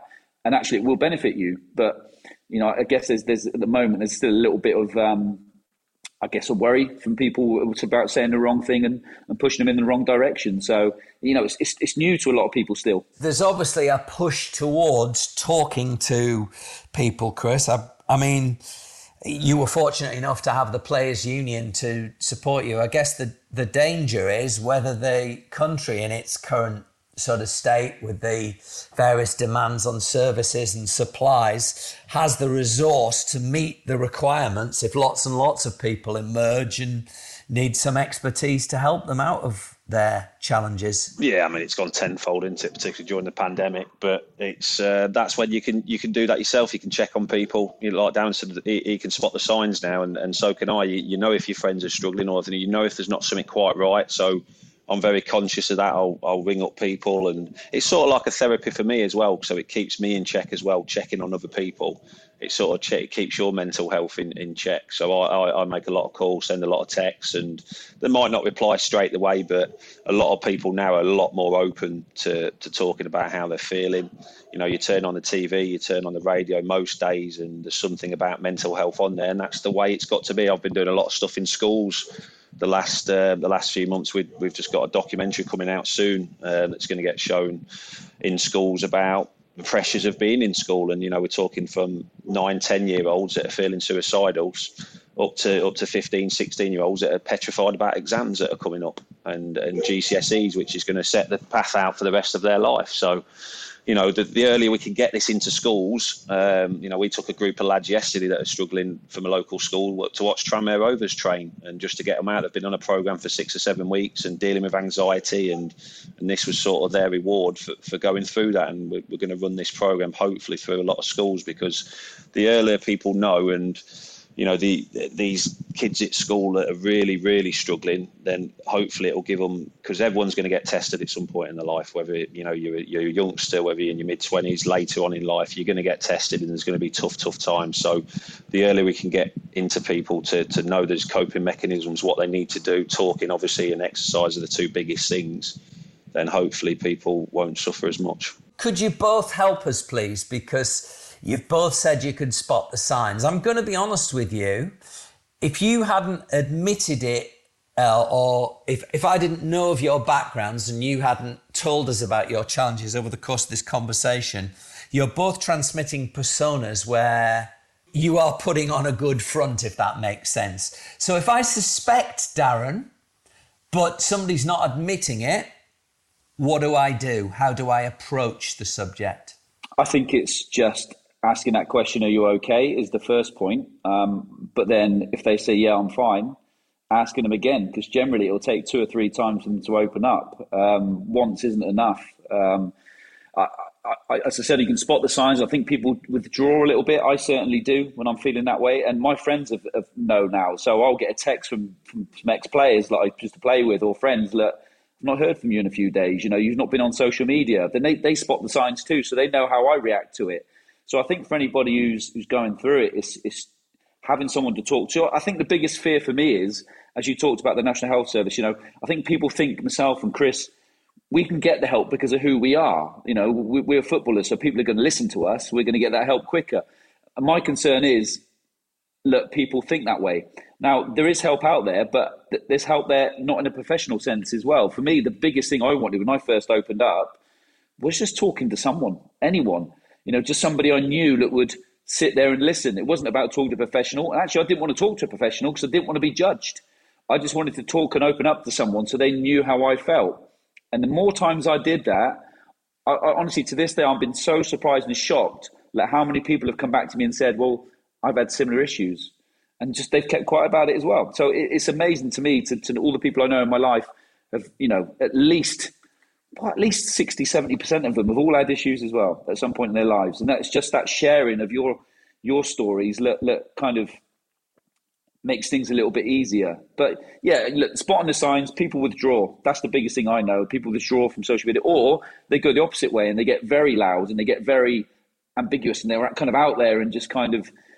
and actually it will benefit you. But, you know, I guess there's, there's at the moment, there's still a little bit of, um, I guess, a worry from people about saying the wrong thing and, and pushing them in the wrong direction. So, you know, it's, it's it's new to a lot of people still. There's obviously a push towards talking to people, Chris. I, I mean, you were fortunate enough to have the Players' Union to support you. I guess the, the danger is whether the country in its current sort of state with the various demands on services and supplies has the resource to meet the requirements if lots and lots of people emerge and need some expertise to help them out of their challenges. Yeah, I mean, it's gone tenfold into it, particularly during the pandemic. But it's uh, that's when you can you can do that yourself. You can check on people. You know, like Darren said, he, he can spot the signs now, and, and so can I. You, you know if your friends are struggling, or if you know if there's not something quite right. So I'm very conscious of that. I'll, I'll ring up people, and it's sort of like a therapy for me as well. So it keeps me in check as well, checking on other people. It sort of check, it keeps your mental health in, in check. So I, I, I make a lot of calls, send a lot of texts, and they might not reply straight away, but a lot of people now are a lot more open to, to talking about how they're feeling. You know, you turn on the T V, you turn on the radio most days, and there's something about mental health on there, and that's the way it's got to be. I've been doing a lot of stuff in schools. The last uh, the last few months, we, we've just got a documentary coming out soon uh, that's going to get shown in schools about the pressures of being in school. And, you know, we're talking from nine, ten-year-olds that are feeling suicidal up to up to fifteen, sixteen-year-olds that are petrified about exams that are coming up and, and G C S Es, which is going to set the path out for the rest of their life. So, you know, the, the earlier we can get this into schools, um, you know, we took a group of lads yesterday that are struggling from a local school to watch Tranmere Rovers train, and just to get them out. They've been on a programme for six or seven weeks and dealing with anxiety, and, and this was sort of their reward for, for going through that. And we're, we're going to run this programme hopefully through a lot of schools, because the earlier people know, and you know, the these kids at school that are really, really struggling, then hopefully it will give them, because everyone's going to get tested at some point in their life, whether, you know, you're, you're a youngster, whether you're in your mid-twenties, later on in life, you're going to get tested, and there's going to be tough, tough times. So the earlier we can get into people to, to know there's coping mechanisms, what they need to do, talking obviously and exercise are the two biggest things, then hopefully people won't suffer as much. Could you both help us, please? Because you've both said you could spot the signs. I'm going to be honest with you. If you hadn't admitted it, uh, or if, if I didn't know of your backgrounds and you hadn't told us about your challenges over the course of this conversation, you're both transmitting personas where you are putting on a good front, if that makes sense. So if I suspect Darren, but somebody's not admitting it, what do I do? How do I approach the subject? I think it's just asking that question, are you okay, is the first point. Um, but then if they say, yeah, I'm fine, asking them again, because generally it'll take two or three times for them to open up. Um, once isn't enough. Um, I, I, as I said, you can spot the signs. I think people withdraw a little bit. I certainly do when I'm feeling that way. And my friends have, have know now. So I'll get a text from, from some ex-players that I used to play with, or friends that I've not heard from you in a few days. You know, you've not been on social media. Then they, they spot the signs too, so they know how I react to it. So I think for anybody who's who's going through it, it's, it's having someone to talk to. I think the biggest fear for me is, as you talked about the National Health Service, you know, I think people think, myself and Chris, we can get the help because of who we are. You know, we, we're footballers, so people are going to listen to us. We're going to get that help quicker. And my concern is, look, people think that way. Now, there is help out there, but th- there's help there not in a professional sense as well. For me, the biggest thing I wanted when I first opened up was just talking to someone, anyone. You know, just somebody I knew that would sit there and listen. It wasn't about talking to a professional. And actually, I didn't want to talk to a professional because I didn't want to be judged. I just wanted to talk and open up to someone so they knew how I felt. And the more times I did that, I, I honestly, to this day, I've been so surprised and shocked at how many people have come back to me and said, well, I've had similar issues. And just they've kept quiet about it as well. So it, it's amazing to me, to, to all the people I know in my life, have, you know, at least... Well, at least sixty, seventy percent of them have all had issues as well at some point in their lives. And that's just that sharing of your your stories that, that kind of makes things a little bit easier. But yeah, look, spotting the signs, people withdraw. That's the biggest thing I know. People withdraw from social media, or they go the opposite way and they get very loud and they get very ambiguous and they're kind of out there and just kind of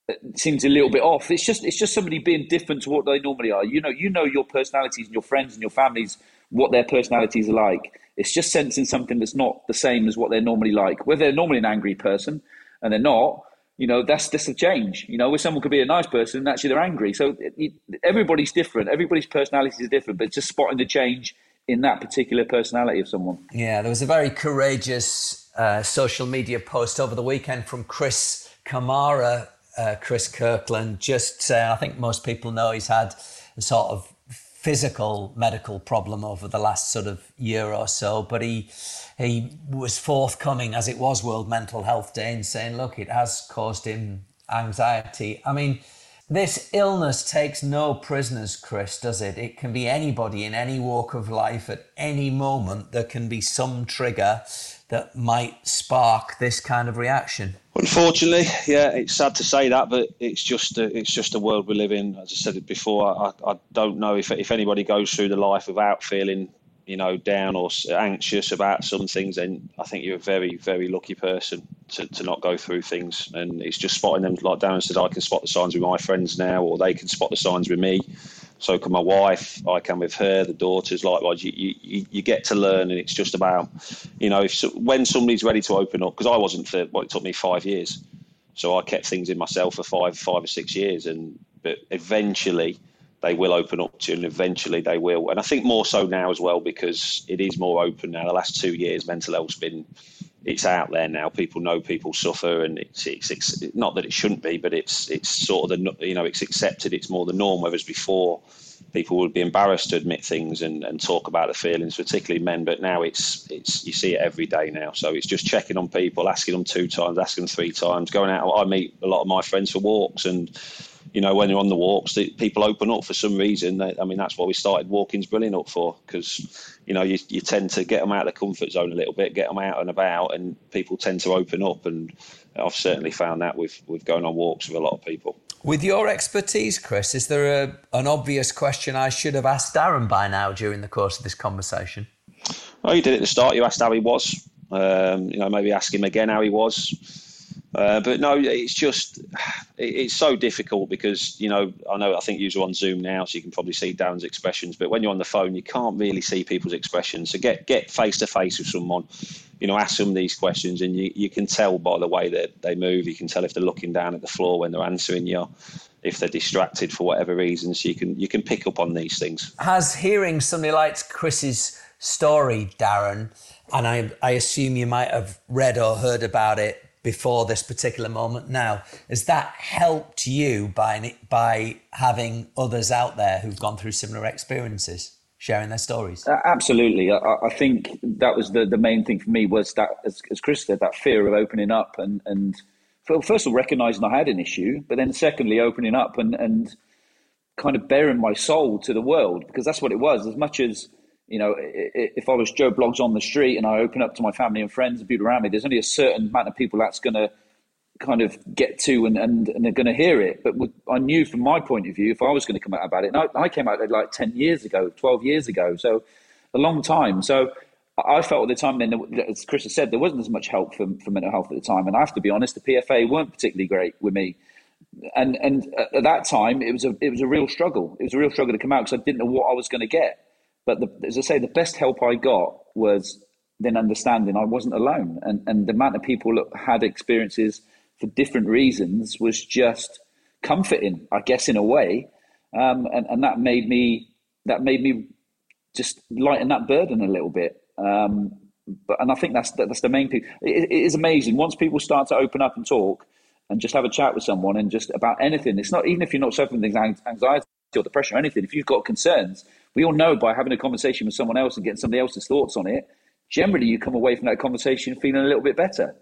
seems a little bit off. It's just it's just somebody being different to what they normally are. You know, you know your personalities and your friends and your families, what their personalities are like. It's just sensing something that's not the same as what they're normally like. Whether they're normally an angry person and they're not, you know, that's just a change. You know, where someone could be a nice person and actually they're angry. So it, everybody's different. Everybody's personality is different, but it's just spotting the change in that particular personality of someone. Yeah, there was a very courageous uh, social media post over the weekend from Chris Kamara, uh, Chris Kirkland. Just, uh, I think most people know he's had a sort of physical medical problem over the last sort of year or so, but he he was forthcoming, as it was World Mental Health Day, in saying, look, it has caused him anxiety. I mean, this illness takes no prisoners, Chris, does it? It can be anybody in any walk of life at any moment. There can be some trigger that might spark this kind of reaction. Unfortunately, yeah, it's sad to say that, but it's just a, it's just a world we live in. As I said it before, I, I don't know if if anybody goes through the life without feeling, you know, down or anxious about some things, then I think you're a very, very lucky person to, to not go through things. And it's just spotting them, like Darren said, I can spot the signs with my friends now, or they can spot the signs with me. So can my wife, I can with her, the daughters, likewise. You, you, you get to learn, and it's just about, you know, if when somebody's ready to open up, because I wasn't for, well, it took me five years. So I kept things in myself for five, five or six years. And but eventually they will open up to you, and eventually they will. And I think more so now as well, because it is more open now. The last two years, mental health's been, it's out there now. People know people suffer, and it's, it's, it's not that it shouldn't be, but it's it's sort of the, you know, it's accepted. It's more the norm. Whereas before, people would be embarrassed to admit things and, and talk about the feelings, particularly men. But now it's it's you see it every day now. So it's just checking on people, asking them two times, asking them three times, going out. I meet a lot of my friends for walks, and you know, when you're on the walks, the, people open up for some reason. They, I mean, that's what we started Walking's Brilliant up for, because, you know, you, you tend to get them out of the comfort zone a little bit, get them out and about, and people tend to open up. And I've certainly found that with, with going on walks with a lot of people. With your expertise, Chris, is there a, an obvious question I should have asked Darren by now during the course of this conversation? Oh, you did it at the start. You asked how he was. Um, you know, maybe ask him again how he was. Uh, but no, it's just, it's so difficult because, you know, I know, I think you're on Zoom now, so you can probably see Darren's expressions, but when you're on the phone, you can't really see people's expressions. So get get face to face with someone, you know, ask them these questions, and you, you can tell by the way that they move. You can tell if they're looking down at the floor when they're answering you, if they're distracted for whatever reason. So you can, you can pick up on these things. Has hearing somebody like Chris's story, Darren, and I, I assume you might have read or heard about it before this particular moment now, has that helped you by by having others out there who've gone through similar experiences, sharing their stories? Uh, absolutely. I, I think that was the, the main thing for me, was that, as, as Chris said, that fear of opening up and, and first of all, recognising I had an issue, but then secondly, opening up and, and kind of bearing my soul to the world, because that's what it was. As much as, you know, if I was Joe Bloggs on the street and I open up to my family and friends and people around me, there's only a certain amount of people that's going to kind of get to and, and, and they're going to hear it. But with, I knew from my point of view, if I was going to come out about it, and I, I came out like ten years ago, twelve years ago, so a long time. So I felt at the time, then, as Chris has said, there wasn't as much help for, for mental health at the time. And I have to be honest, the P F A weren't particularly great with me. And and at that time, it was a it was a real struggle. It was a real struggle to come out because I didn't know what I was going to get. But the, as I say, the best help I got was then understanding I wasn't alone. And, and the amount of people that had experiences for different reasons was just comforting, I guess, in a way. Um, and, and that made me that made me just lighten that burden a little bit. Um, but and I think that's that's the main thing. It, it is amazing once people start to open up and talk and just have a chat with someone and just about anything. It's not, even if you're not suffering with anxiety or depression or anything, if you've got concerns, we all know by having a conversation with someone else and getting somebody else's thoughts on it, generally you come away from that conversation feeling a little bit better.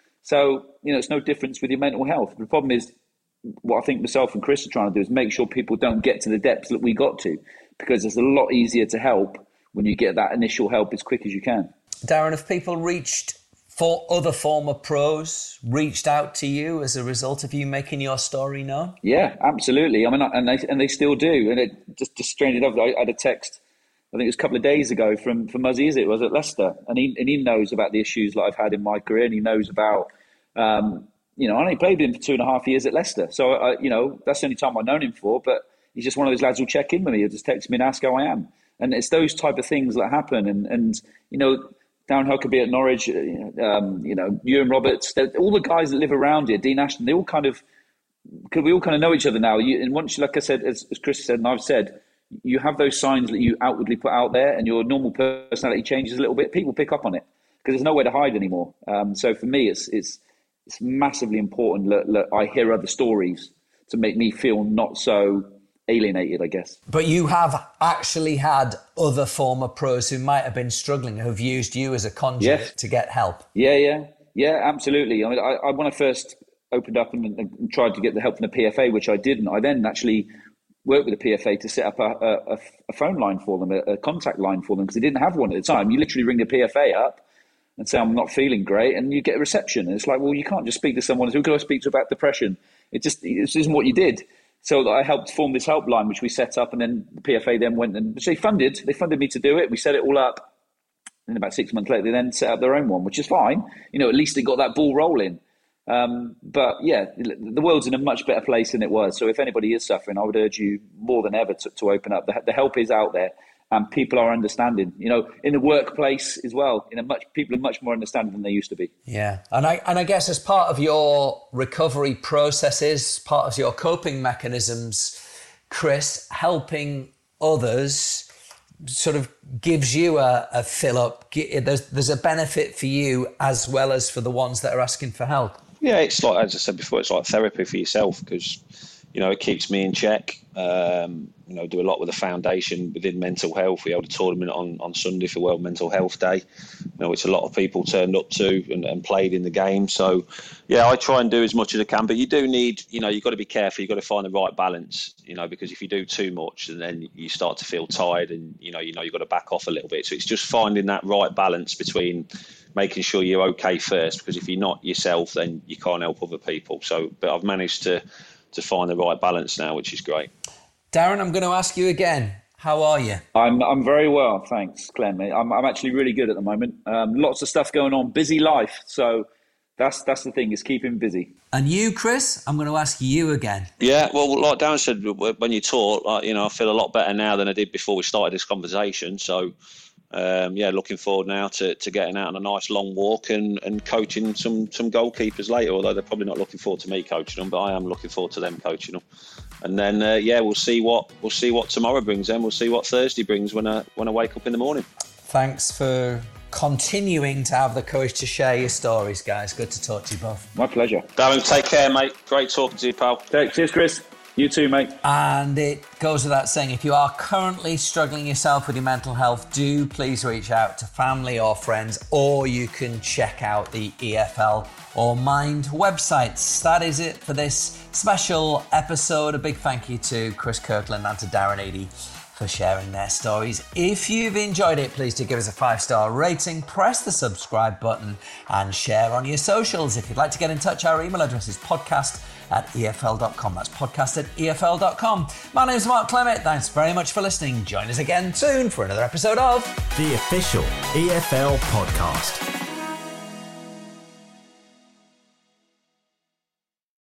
So, you know, it's no difference with your mental health. The problem is, what I think myself and Chris are trying to do is make sure people don't get to the depths that we got to, because it's a lot easier to help when you get that initial help as quick as you can. Darren, have people reached for other former pros, reached out to you as a result of you making your story known? Yeah, absolutely. I mean, and they and they still do. And it just, just strange enough, I had a text, I think it was a couple of days ago from, from Muzzy, is it, was at Leicester. And he, and he knows about the issues that I've had in my career, and he knows about, um, you know, I only played with him for two and a half years at Leicester. So, uh, you know, that's the only time I've known him for. But he's just one of those lads who'll check in with me. He'll just text me and ask how I am. And it's those type of things that happen. And, and you know, Darren Huckabee at Norwich, um, you know, Ewan Roberts, all the guys that live around here, Dean Ashton, they all kind of, we all kind of know each other now. You, and once, like I said, as, as Chris said and I've said, you have those signs that you outwardly put out there and your normal personality changes a little bit. People pick up on it because there's nowhere to hide anymore. Um, so for me, it's it's it's massively important that, that I hear other stories to make me feel not so alienated, I guess. But you have actually had other former pros who might have been struggling, who've used you as a conduit yes. to get help. Yeah, yeah, yeah, absolutely. I mean, I, I when I first opened up and, and tried to get the help from the P F A, which I didn't, I then actually worked with the P F A to set up a, a, a phone line for them, a, a contact line for them, because they didn't have one at the time. You literally ring the P F A up and say, I'm not feeling great, and you get a reception. And it's like, well, you can't just speak to someone. Who can I speak to about depression? It just it isn't what you did. So I helped form this helpline, which we set up, and then the P F A then went and, which they funded. They funded me to do it. We set it all up. And about six months later, they then set up their own one, which is fine. You know, at least they got that ball rolling. Um, but yeah, the world's in a much better place than it was. So if anybody is suffering, I would urge you more than ever to, to open up. The, the help is out there, and people are understanding. You know, in the workplace as well, in a much people are much more understanding than they used to be. Yeah, and I and I guess as part of your recovery processes, part of your coping mechanisms, Chris, helping others sort of gives you a, a fill up. There's there's a benefit for you as well as for the ones that are asking for help. Yeah, it's like, as I said before, it's like therapy for yourself because, you know, it keeps me in check. Um, you know, do a lot with the foundation within mental health. We held a tournament on, on Sunday for World Mental Health Day, you know, which a lot of people turned up to and, and played in the game. So, yeah, I try and do as much as I can. But you do need, you know, you've got to be careful. You've got to find the right balance, you know, because if you do too much and then you start to feel tired and, you know, you know, you've got to back off a little bit. So it's just finding that right balance between making sure you're okay first, because if you're not yourself, then you can't help other people. So, but I've managed to to find the right balance now, which is great. Darren, I'm going to ask you again. How are you? I'm I'm very well, thanks, Glenn. I'm I'm actually really good at the moment. Um, lots of stuff going on, busy life. So that's that's the thing, is keeping busy. And you, Chris, I'm going to ask you again. Yeah, well, like Darren said, when you talk, like, you know, I feel a lot better now than I did before we started this conversation. So. Um, yeah, looking forward now to, to getting out on a nice long walk and, and coaching some, some goalkeepers later, although they're probably not looking forward to me coaching them, but I am looking forward to them coaching them. And then, uh, yeah, we'll see what we'll see what tomorrow brings then. We'll see what Thursday brings when I, when I wake up in the morning. Thanks for continuing to have the courage to share your stories, guys. Good to talk to you both. My pleasure. Darren, take care, mate. Great talking to you, pal. Cheers, Chris. You too, mate. And it goes without saying, if you are currently struggling yourself with your mental health, do please reach out to family or friends, or you can check out the E F L or Mind websites. That is it for this special episode. A big thank you to Chris Kirkland and to Darren Eadie for sharing their stories. If you've enjoyed it, please do give us a five-star rating, press the subscribe button and share on your socials. If you'd like to get in touch, our email address is podcast at E F L dot com. That's podcast at E F L dot com. My name's Mark Clement. Thanks very much for listening. Join us again soon for another episode of The Official E F L Podcast.